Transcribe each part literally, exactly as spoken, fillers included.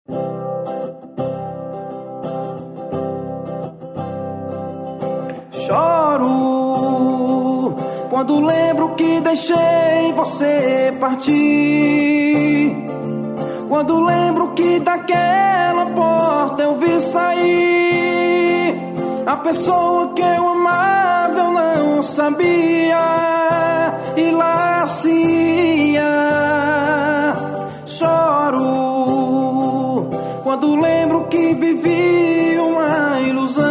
Choro quando lembro que deixei você partir. Quando lembro que daquela porta eu vi sair a pessoa que eu amava, eu não sabia, e lá se ia. Choro quando lembro que vivi uma ilusão.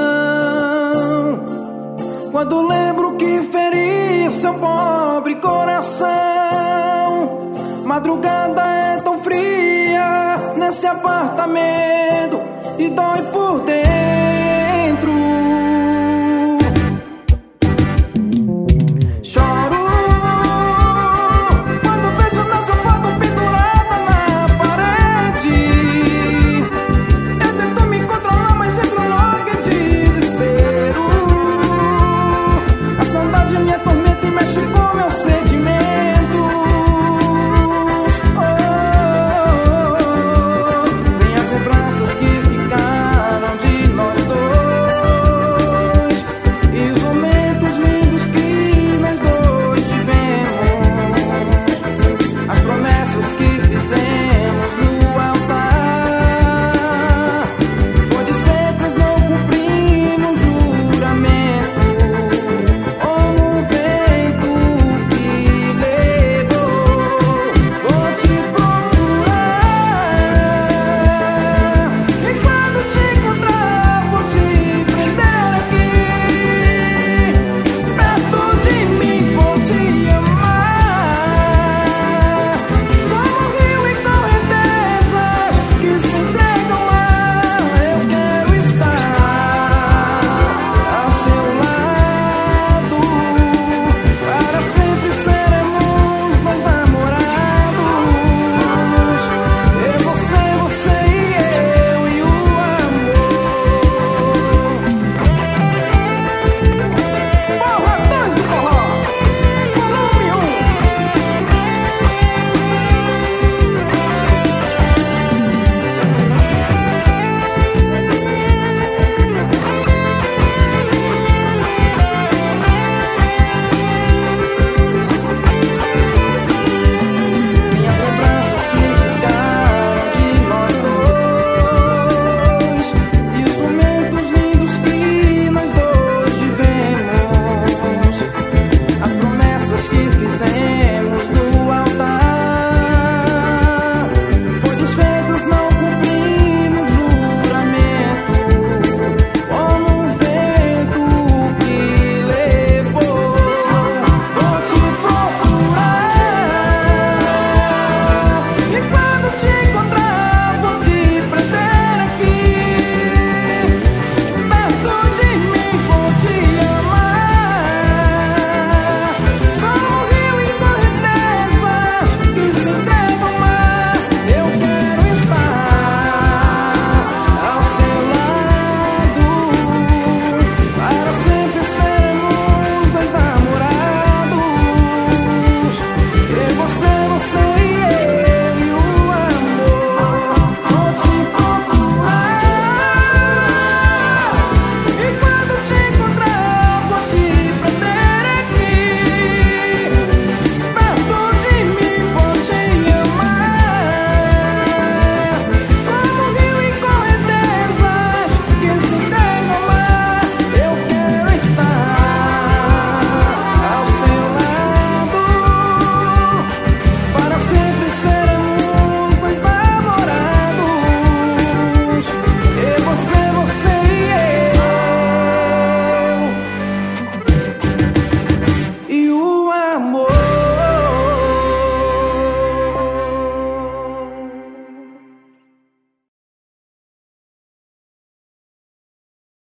Quando lembro que feri seu pobre coração. Madrugada é tão fria nesse apartamento e dói por dentro.